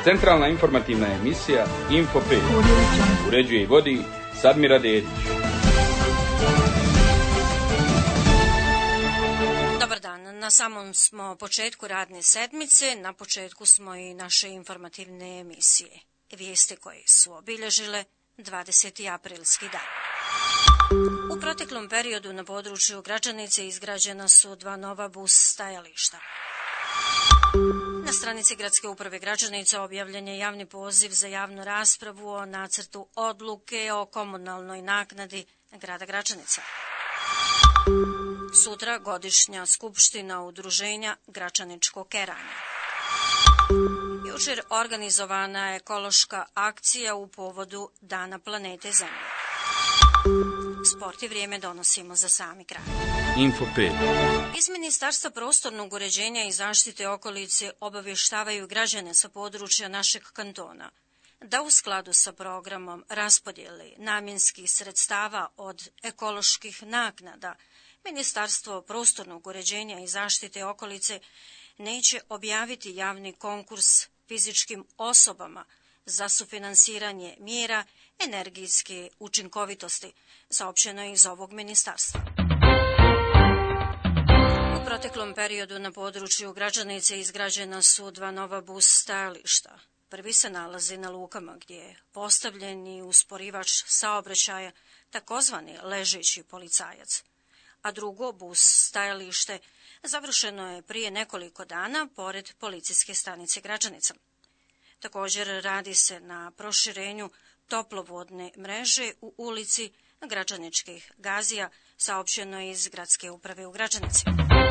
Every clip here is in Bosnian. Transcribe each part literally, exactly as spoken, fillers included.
Centralna informativna emisija Info pet. Uređuje i vodi Sadmira Dedić. Dobar dan, na samom smo početku radne sedmice, na početku smo i naše informativne emisije. Vijesti koje su obilježile dvadeseti aprilski dan. U proteklom periodu na području Gračanice izgrađena su dva nova bus stajališta. Na stranici Gradske uprave Gračanice objavljen je javni poziv za javnu raspravu o nacrtu odluke o komunalnoj naknadi grada Gračanica. Sutra godišnja skupština udruženja Gračaničko keranje. Jučer organizovana je ekološka akcija u povodu Dana planete Zemlje. Sport i vrijeme donosimo za sami kraj. Info pet. Iz Ministarstva prostornog uređenja i zaštite okolice obavještavaju građane sa područja našeg kantona da u skladu sa programom raspodjele namjenskih sredstava od ekoloških naknada Ministarstvo prostornog uređenja i zaštite okolice neće objaviti javni konkurs fizičkim osobama za sufinansiranje mjera energijske učinkovitosti, saopćeno je iz ovog ministarstva. U proteklom periodu na području Gračanice izgrađena su dva nova bus stajališta. Prvi se nalazi na lukama gdje je postavljeni usporivač saobraćaja, takozvani ležeći policajac, a drugo bus stajalište završeno je prije nekoliko dana pored policijske stanice Gračanica. Također radi se na proširenju toplovodne mreže u ulici Gračaničkih gazija, saopćeno je iz Gradske uprave u Gračanici.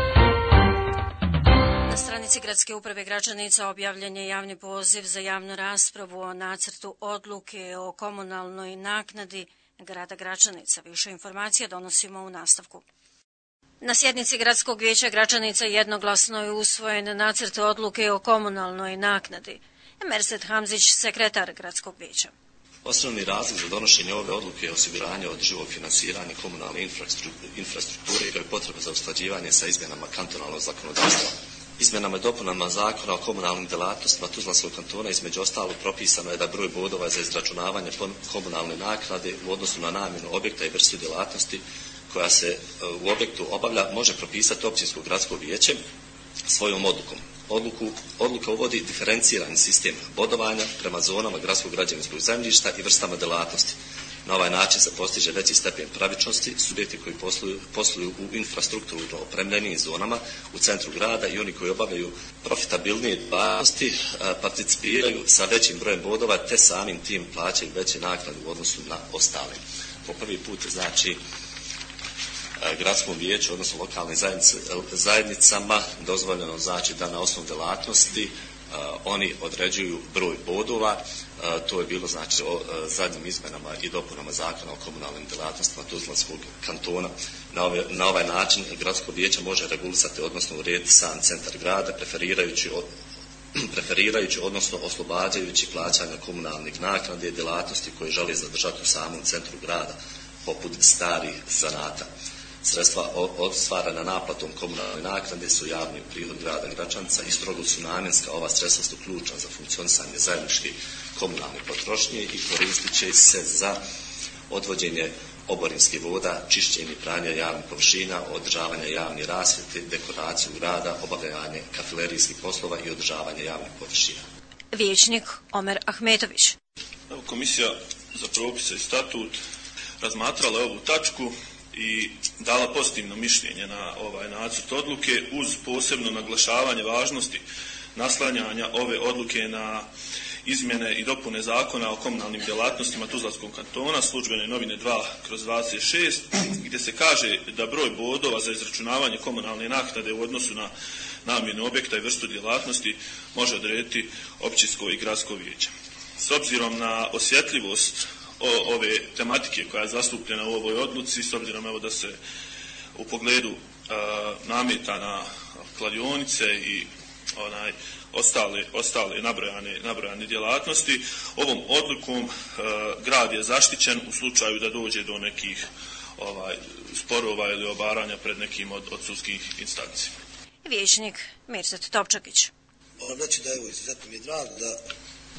Na stranici Gradske uprave Gračanica objavljen je javni poziv za javnu raspravu o nacrtu odluke o komunalnoj naknadi grada Gračanica. Više informacija donosimo u nastavku. Na sjednici Gradskog vijeća Gračanica jednoglasno je usvojen nacrt odluke o komunalnoj naknadi. Merset Hamzić, sekretar Gradskog vijeća. Osnovni razlog za donošenje ove odluke je osiguranje održivog finansiranja komunalne infrastrukture kao i potreba za usklađivanje sa izmjenama kantonalnog zakonodavstva. Izmjenama i dopunama Zakona o komunalnim djelatnostima Tuzlanskog kantona između ostalog propisano je da broj bodova za izračunavanje komunalne naknade u odnosu na namjenu objekta i vrstu djelatnosti koja se u objektu obavlja može propisati općinsko gradsko vijeće svojom odlukom. Odluku, odluka uvodi diferencirani sistem bodovanja prema zonama gradskog građevinskog zemljišta i vrstama djelatnosti. Na ovaj način se postiže veći stepen pravičnosti, subjekti koji posluju, posluju u infrastrukturno opremljenim zonama u centru grada i oni koji obavljaju profitabilnije djelatnosti participiraju sa većim brojem bodova te samim tim plaćaju veće naknade u odnosu na ostale. Po prvi put znači gradskom vijeću, odnosno lokalnim zajednicama dozvoljeno znači da na osnovu djelatnosti uh, oni određuju broj bodova. Uh, to je bilo znači o uh, zadnjim izmenama i dopunama Zakona o komunalnim djelatnostima Tuzlanskog kantona. Na, ove, na ovaj način gradsko vijeće može regulisati, odnosno urediti sam centar grada, preferirajući, od, preferirajući odnosno oslobađajući plaćanja komunalnih naknade i djelatnosti koje žele zadržati u samom centru grada, poput starih zanata. Sredstva ostvarena naplatom komunalne naknade su javni prihod grada Gračanca i strogo su namjenska. Ova sredstva su ključna za funkcionisanje zajedničke komunalne potrošnje i koristit će se za odvođenje oborinskih voda, čišćenje i pranje javnih površina, održavanje javne rasvjete, dekoraciju grada, obavljanje kafilerijskih poslova i održavanje javnih površina. Vijećnik Omer Ahmetović. Komisija za propise i statut razmatrala ovu tačku i dala pozitivno mišljenje na ovaj nacrt odluke uz posebno naglašavanje važnosti naslanjanja ove odluke na izmjene i dopune Zakona o komunalnim djelatnostima Tuzlanskog kantona, službene novine dva kroz dvadeset šest, gdje se kaže da broj bodova za izračunavanje komunalne naknade u odnosu na namjenu objekta i vrstu djelatnosti može odrediti općinsko i gradsko vijeće. S obzirom na osjetljivost O, ove tematike koja je zastupljena u ovoj odluci, s obzirom evo da se u pogledu a, nameta na kladionice i onaj ostale, ostale nabrojane, nabrojane djelatnosti, ovom odlukom a, grad je zaštićen u slučaju da dođe do nekih ovaj, sporova ili obaranja pred nekim od, od sudskih instanci. Vijećnik Mirsad Topčagić. Znači da evo izuzetno mi je drago da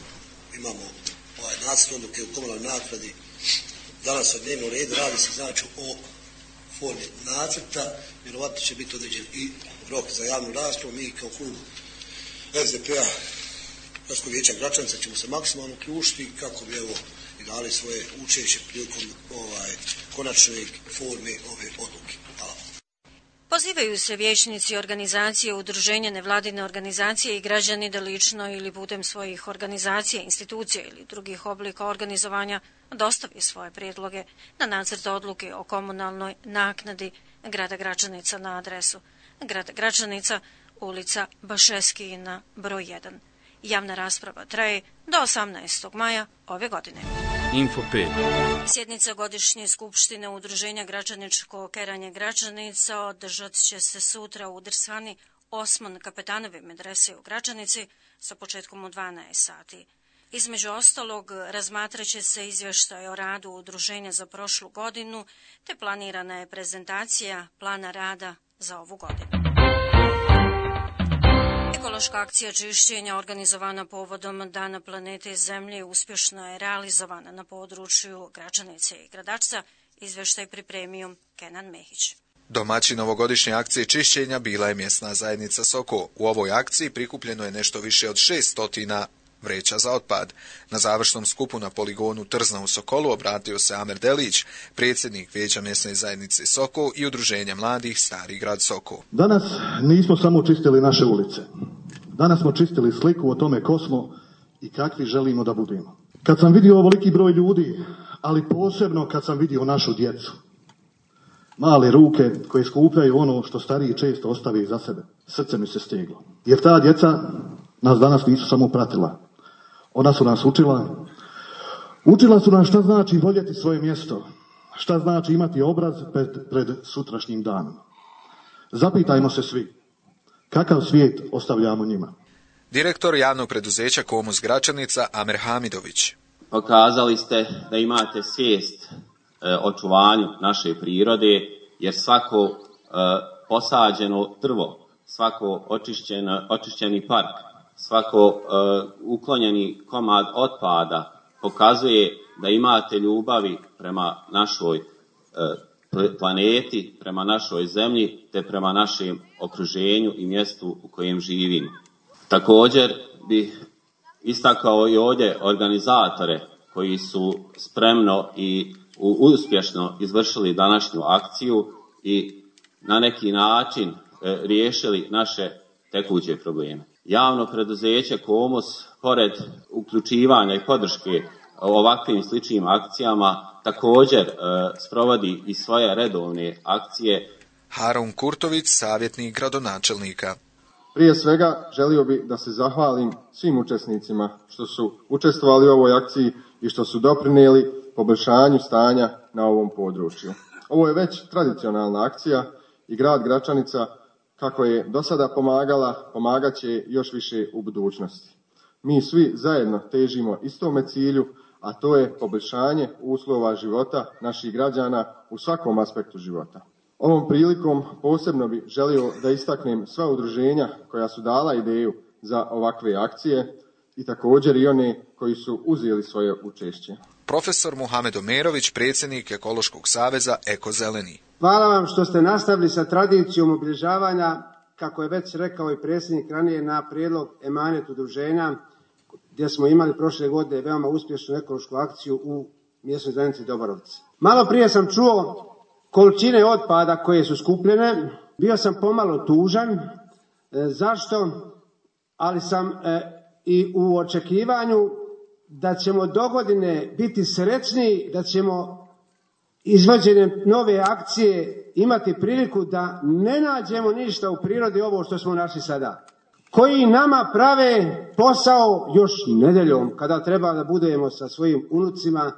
imamo ovaj nacrt odluke u komunalnoj naknadi. Danas na dnevnom redu radi se znači o formi nacrta, vjerovatno će biti određen i rok za javnu raspravu. Mi kao klub S D P-a Gradskog vijeća Gračanica ćemo se maksimalno uključiti kako bi evo i dali svoje učešće prilikom ovaj, konačne forme ove odluke. Hvala. Pozivaju se vijećnici organizacije, udruženja, nevladine organizacije i građani da lično ili putem svojih organizacija, institucija ili drugih oblika organizovanja dostavi svoje prijedloge na nacrt odluke o komunalnoj naknadi grada Gračanica na adresu grada Gračanica, ulica Bašeskijina, broj jedan. Javna rasprava traje do osamnaestog maja ove godine. Info pet. Sjednica godišnje skupštine Udruženja Gračaničko keranje Gračanica održat će se sutra u Drsvani Osman Kapetanove medrese u Gračanici sa početkom u dvanaest sati. Između ostalog, razmatrat će se izvještaj o radu udruženja za prošlu godinu, te planirana je prezentacija plana rada za ovu godinu. Ekološka akcija čišćenja organizovana povodom Dana planete Zemlje uspješno je realizovana na području Gračanice i Gradačca, izvještaj pripremio Kenan Mehić. Domaćin ovogodišnje akcije čišćenja bila je mjesna zajednica Soko. U ovoj akciji prikupljeno je nešto više od šest stotina vreća za otpad. Na završnom skupu na poligonu Trzna u Sokolu obratio se Amer Delić, predsjednik vijeća mjesne zajednice Soko i udruženja mladih Stari grad Soko. Danas nismo samo čistili naše ulice. Danas smo čistili sliku o tome ko smo i kakvi želimo da budemo. Kad sam vidio ovoliki broj ljudi, ali posebno kad sam vidio našu djecu, male ruke koje skupljaju ono što stariji često ostavi iza sebe, srce mi se steglo. Jer ta djeca nas danas nisu samo pratila. Ona su nas učila. Učila su nas šta znači voljeti svoje mjesto, šta znači imati obraz pred, pred sutrašnjim danom. Zapitajmo se svi, kakav svijet ostavljamo njima. Direktor javnog preduzeća Komus Gračanica Amer Hamidović. Pokazali ste da imate svijest e, očuvanju naše prirode, jer svako e, posađeno drvo, svako očišćeno, očišćeni park, svako e, uklonjeni komad otpada pokazuje da imate ljubavi prema našoj e, planeti, prema našoj zemlji, te prema našem okruženju i mjestu u kojem živimo. Također bih istakao i ovdje organizatore koji su spremno i uspješno izvršili današnju akciju i na neki način e, riješili naše tekuće probleme. Javno preduzeće Komus, pored uključivanja i podrške ovakvim sličnim akcijama, također e, sprovodi i svoje redovne akcije. Harun Kurtović, savjetnik gradonačelnika. Prije svega želio bih da se zahvalim svim učesnicima što su učestvovali u ovoj akciji i što su doprinijeli poboljšanju stanja na ovom području. Ovo je već tradicionalna akcija i grad Gračanica, kako je do sada pomagala, pomagat će još više u budućnosti. Mi svi zajedno težimo istome cilju, a to je poboljšanje uslova života naših građana u svakom aspektu života. Ovom prilikom posebno bih želio da istaknem sva udruženja koja su dala ideju za ovakve akcije i također i one koji su uzeli svoje učešće. Profesor Muhamed Omerović, predsjednik Ekološkog saveza Eko Zeleni. Hvala vam što ste nastavili sa tradicijom obilježavanja, kako je već rekao i predsjednik ranije, na prijedlog Emanet udruženja, gdje smo imali prošle godine veoma uspješnu ekološku akciju u mjesnoj zajednici Dobarovci. Malo prije sam čuo količine otpada koje su skupljene. Bio sam pomalo tužan. E, zašto? Ali sam e, i u očekivanju da ćemo dogodine biti srećniji, da ćemo izvođenjem nove akcije imati priliku da ne nađemo ništa u prirodi ovo što smo našli sada. Koji nama prave posao još nedeljom, kada treba da budemo sa svojim unucima,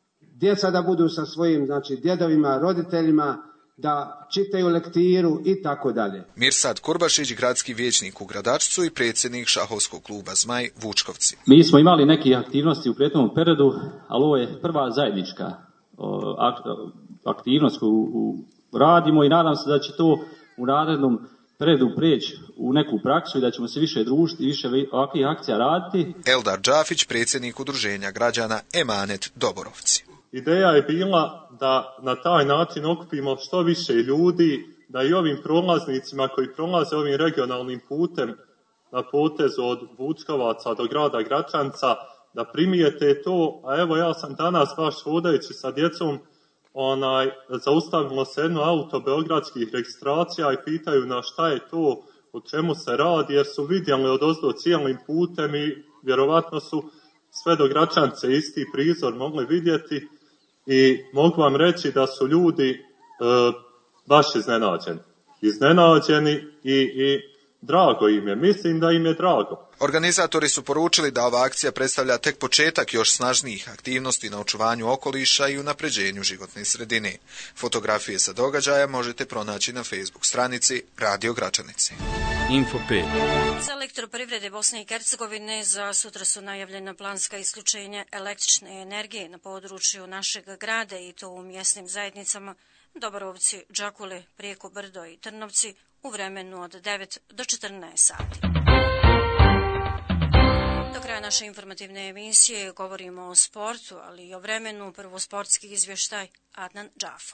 djeca da budu sa svojim, znači, djedovima, roditeljima, da čitaju lektiru i tako dalje. Mirsad Kurbašić, gradski vijećnik u Gradačcu i predsjednik šahovskog kluba Zmaj Vučkovci. Mi smo imali neke aktivnosti u prethodnom periodu, ali ovo je prva zajednička aktivnost koju radimo i nadam se da će to u narednom Peredu prijeći u neku praksu i da ćemo se više družiti i više ovakvih akcija raditi. Eldar Džafić, predsjednik udruženja građana Emanet Doborovci. Ideja je bila da na taj način okupimo što više ljudi, da i ovim prolaznicima koji prolaze ovim regionalnim putem na potezu od Vučkovaca do grada Gračanca, da primijete to, a evo ja sam danas baš hodajući sa djecom, onaj, zaustavilo se jedno auto beogradskih registracija i pitaju na šta je to, o čemu se radi, jer su vidjeli odozdo cijelim putem i vjerovatno su sve do Gračance isti prizor mogli vidjeti i mogu vam reći da su ljudi e, baš iznenađeni. Iznenađeni i, i drago im je. Mislim da im je drago. Organizatori su poručili da ova akcija predstavlja tek početak još snažnijih aktivnosti na očuvanju okoliša i unapređenju životne sredine. Fotografije sa događaja možete pronaći na Facebook stranici Radio Gračanici. Info pet. Za Elektroprivrede Bosne i Hercegovine za sutra su najavljena planska isključenja električne energije na području našeg grada i to u mjesnim zajednicama Doborovci, Đakule, Prijeko Brdo i Trnovci u vremenu od devet do četrnaest sati. Do kraja naše informativne emisije govorimo o sportu, ali i o vremenu. Prvo sportski izvještaj Adnan Džafo.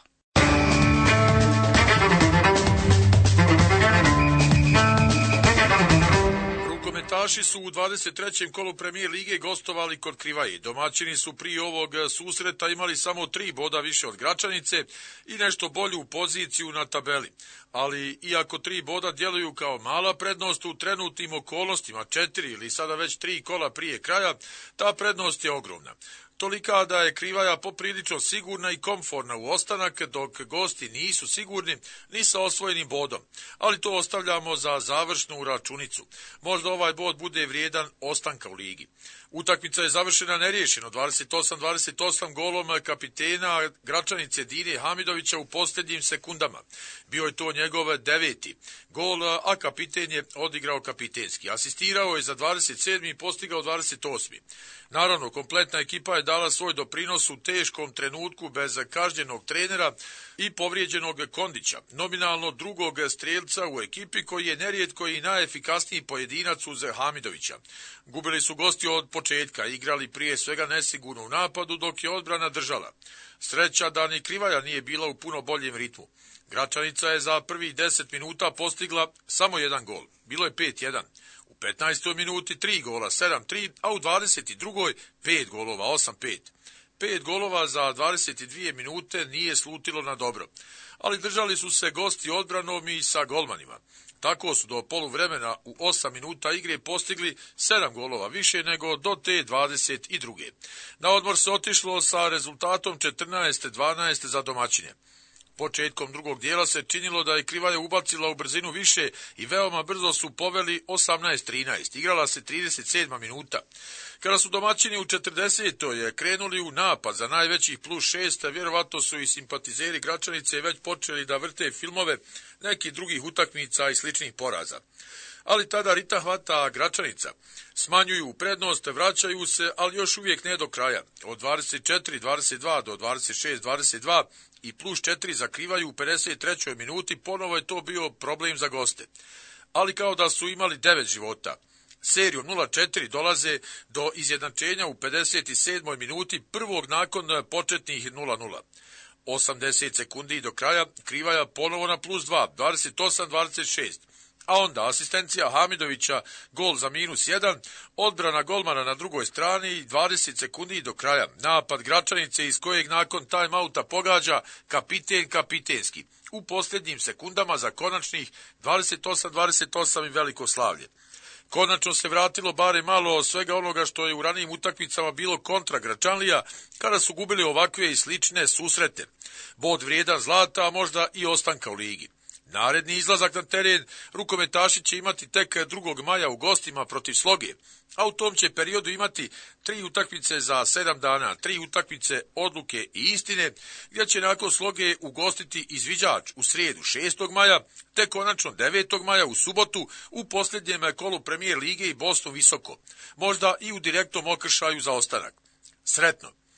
Rukometaši su u dvadeset trećem kolu Premijer lige gostovali kod Krivaje. Domaćini su prije ovog susreta imali samo tri boda više od Gračanice i nešto bolju poziciju na tabeli. Ali iako tri boda djeluju kao mala prednost u trenutnim okolnostima, četiri ili sada već tri kola prije kraja, ta prednost je ogromna. Tolika da je Krivaja poprilično sigurna i komforna u ostanak, dok gosti nisu sigurni ni sa osvojenim bodom. Ali to ostavljamo za završnu računicu. Možda ovaj bod bude vrijedan ostanka u ligi. Utakmica je završena neriješeno, dvadeset osam dvadeset osam golom kapitena Gračanice Dine Hamidovića u posljednjim sekundama. Bio je to njegov deveti gol, a kapiten je odigrao kapitenski. Asistirao je za dvadeset sedmi i postigao dvadeset osmi Naravno, kompletna ekipa je dala svoj doprinos u teškom trenutku bez kažnjenog trenera i povrijeđenog Kondića, nominalno drugog strijelca u ekipi koji je nerijetko i najefikasniji pojedinac uz Hamidovića. Gubili su gosti od početka, igrali prije svega nesigurno u napadu dok je odbrana držala. Sreća da ni Krivaja nije bila u puno boljem ritmu. Gračanica je za prvih deset minuta postigla samo jedan gol. Bilo je pet jedan. U petnaestoj minuti tri gola, sedam tri, a u dvadeset drugoj pet golova, osam pet. Pet golova za dvadeset dvije minute nije slutilo na dobro, ali držali su se gosti odbranom i sa golmanima. Tako su do poluvremena u osam minuta igre postigli sedam golova više nego do te dvadeset druge. Na odmor se otišlo sa rezultatom četrnaest dvanaest za domaćine. Početkom drugog dijela se činilo da je Krivaja ubacila u brzinu više i veoma brzo su poveli osamnaest trinaest. Igrala se trideset sedma minuta. Kada su domaćini u četrdesetoj krenuli u napad za najvećih plus šest, vjerovatno su i simpatizeri Gračanice već počeli da vrte filmove nekih drugih utakmica i sličnih poraza. Ali tada ritam hvata Gračanica. Smanjuju prednost, vraćaju se, ali još uvijek ne do kraja. Od dvadeset četiri dvadeset dva do dvadeset šest dvadeset dva i plus četiri za Krivaju u pedeset trećoj minuti, ponovo je to bio problem za goste. Ali kao da su imali devet života. Serijom nula četiri dolaze do izjednačenja u pedeset sedmoj minuti prvog nakon početnih nula nula. osamdeset sekundi do kraja, Krivaja ponovo na plus dva, dvadeset osam dvadeset šest. A onda asistencija Hamidovića, gol za minus jedan, odbrana golmana na drugoj strani i dvadeset sekundi do kraja. Napad Gračanice iz kojeg nakon time-outa pogađa kapiten kapitenski. U posljednjim sekundama za konačnih dvadeset osam dvadeset osam i veliko slavlje. Konačno se vratilo bare malo svega onoga što je u ranijim utakmicama bilo kontra Gračanlija, kada su gubili ovakve i slične susrete. Bod vrijedan zlata, a možda i ostanka u ligi. Naredni izlazak na teren rukometaši će imati tek drugog maja u gostima protiv Sloge, a u tom će periodu imati tri utakmice za sedam dana, tri utakmice odluke i istine, gdje će nakon Sloge ugostiti izviđač u srijedu šestog maja, te konačno devetog maja u subotu u posljednjem kolu Premijer lige i Bosnu visoko, možda i u direktnom okršaju za ostanak. Sretno!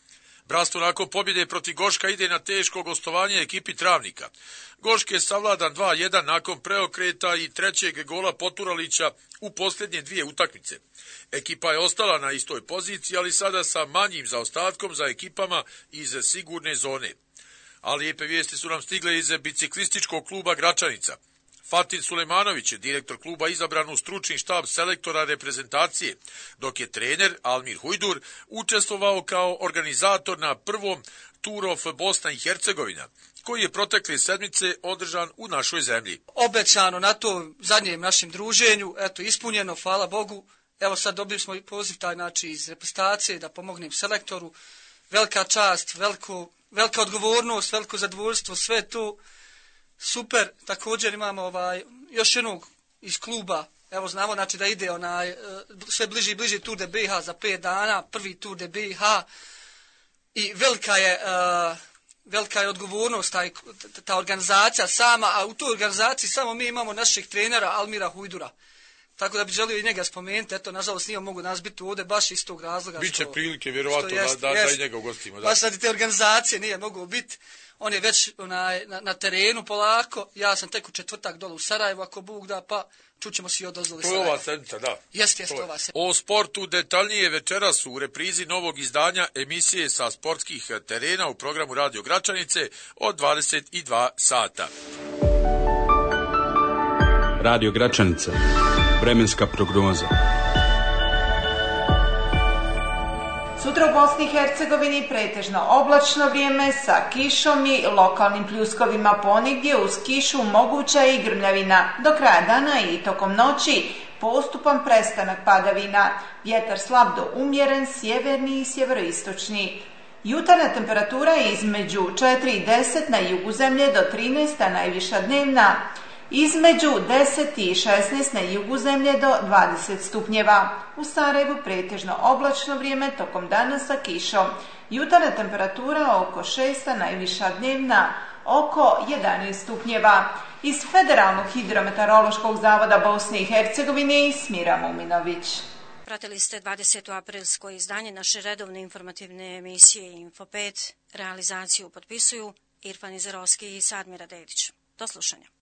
Bratstvo nakon pobjede protiv Goška ide na teško gostovanje ekipi Travnika. Gošk je savladan dva jedan nakon preokreta i trećeg gola Poturalića u posljednje dvije utakmice. Ekipa je ostala na istoj poziciji, ali sada sa manjim zaostatkom za ekipama iz sigurne zone. A lijepe vijesti su nam stigle iz biciklističkog kluba Gračanica. Fatin Sulejmanović je direktor kluba izabran u stručni štab selektora reprezentacije, dok je trener Almir Hujdur učestvovao kao organizator na prvom Tour of Bosna i Hercegovina, koji je protekle sedmice održan u našoj zemlji. Obećano na to zadnjem našem druženju, eto ispunjeno, hvala Bogu. Evo sad dobili smo i poziv taj, znači, iz reprezentacije da pomognem selektoru. Velika čast, veliko, velika odgovornost, veliko zadovoljstvo, sve to super. Također imamo ovaj, još jednog iz kluba. Evo znamo, znači, da ide onaj, sve bliži i bliži Tour de B i H za pet dana, prvi Tour de B i H. I velika je, uh, velika je odgovornost, taj, ta organizacija sama, a u toj organizaciji samo mi imamo našeg trenera Almira Hujdura. Tako da bi želio i njega spomenuti, eto, nažalost nije mogu nas biti ovdje baš iz tog razloga. Biće što, prilike, vjerovatno, jest, da, da, da i njega ugostimo. Da. Baš radi te organizacije nije mogao biti. On je već onaj, na, na terenu polako, ja sam tek u četvrtak dole u Sarajevu, ako Bog da, pa čućemo si odozvoli Sarajevo. To je ova sedmica, da. Jest, jest, ova sedmica. O sportu detaljnije večeras u reprizi novog izdanja emisije sa sportskih terena u programu Radio Gračanice od dvadeset dva sata. Radio Gračanica. Vremenska prognoza. Sutra u Bosni i Hercegovini pretežno oblačno vrijeme sa kišom i lokalnim pljuskovima, ponegdje uz kišu moguća i grmljavina. Do kraja dana i tokom noći postupan prestanak padavina. Vjetar slab do umjeren, sjeverni i sjeveroistočni. Jutarnja temperatura je između četiri i deset na jugu zemlje do trinaest, a najviša dnevna između deset i šesnaest na jugu zemlje do dvadeset stupnjeva. U Sarajevu pretežno oblačno vrijeme tokom dana sa kišom. Jutarnja temperatura oko šest, a najviša dnevna oko jedanaest stupnjeva. Iz Federalnog hidrometeorološkog zavoda Bosne i Hercegovine Smira Muminović. Pratili ste dvadeseto aprilsko izdanje naše redovne informativne emisije Info pet. Realizaciju potpisuju Irfan Izerovski i Sadmira Dedić. Do slušanja.